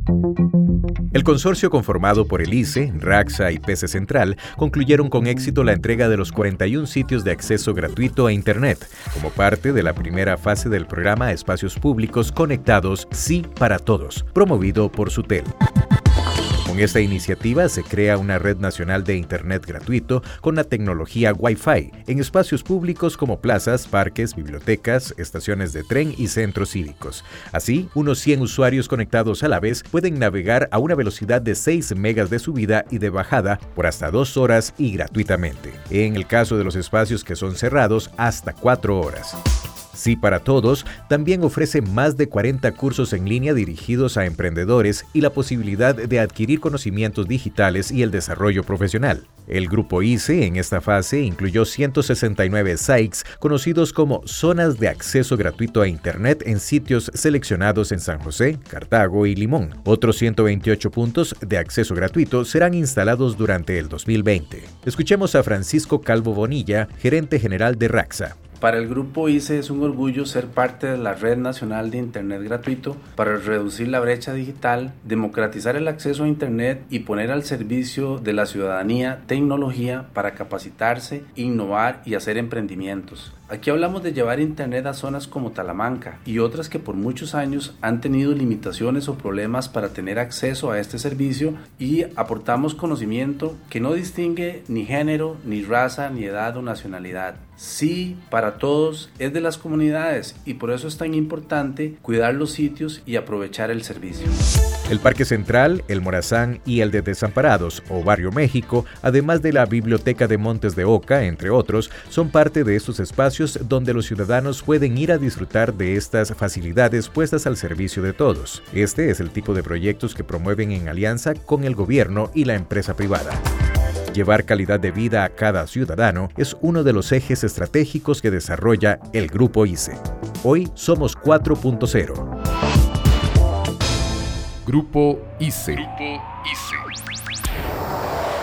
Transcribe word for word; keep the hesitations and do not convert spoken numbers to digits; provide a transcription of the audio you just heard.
El consorcio conformado por el I C E, RACSA y P C Central concluyeron con éxito la entrega de los cuarenta y un sitios de acceso gratuito a Internet, como parte de la primera fase del programa Espacios Públicos Conectados Sí para Todos, promovido por SUTEL. Con esta iniciativa se crea una red nacional de Internet gratuito con la tecnología Wi-Fi en espacios públicos como plazas, parques, bibliotecas, estaciones de tren y centros cívicos. Así, unos cien usuarios conectados a la vez pueden navegar a una velocidad de seis megas de subida y de bajada por hasta dos horas y gratuitamente. En el caso de los espacios que son cerrados, hasta cuatro horas. Sí para Todos también ofrece más de cuarenta cursos en línea dirigidos a emprendedores y la posibilidad de adquirir conocimientos digitales y el desarrollo profesional. El grupo I C E en esta fase incluyó ciento sesenta y nueve S A I Cs conocidos como zonas de acceso gratuito a Internet en sitios seleccionados en San José, Cartago y Limón. Otros ciento veintiocho puntos de acceso gratuito serán instalados durante el dos mil veinte. Escuchemos a Francisco Calvo Bonilla, gerente general de RACSA. Para el Grupo I C E es un orgullo ser parte de la Red Nacional de Internet Gratuito para reducir la brecha digital, democratizar el acceso a Internet y poner al servicio de la ciudadanía tecnología para capacitarse, innovar y hacer emprendimientos. Aquí hablamos de llevar Internet a zonas como Talamanca y otras que por muchos años han tenido limitaciones o problemas para tener acceso a este servicio, y aportamos conocimiento que no distingue ni género, ni raza, ni edad o nacionalidad. Sí para Todos es de las comunidades y por eso es tan importante cuidar los sitios y aprovechar el servicio. El Parque Central, el Morazán y el de Desamparados o Barrio México, además de la Biblioteca de Montes de Oca, entre otros, son parte de estos espacios donde los ciudadanos pueden ir a disfrutar de estas facilidades puestas al servicio de todos. Este es el tipo de proyectos que promueven en alianza con el gobierno y la empresa privada. Llevar calidad de vida a cada ciudadano es uno de los ejes estratégicos que desarrolla el Grupo I C E. Hoy somos cuatro punto cero. Grupo I C E. Grupo I C E.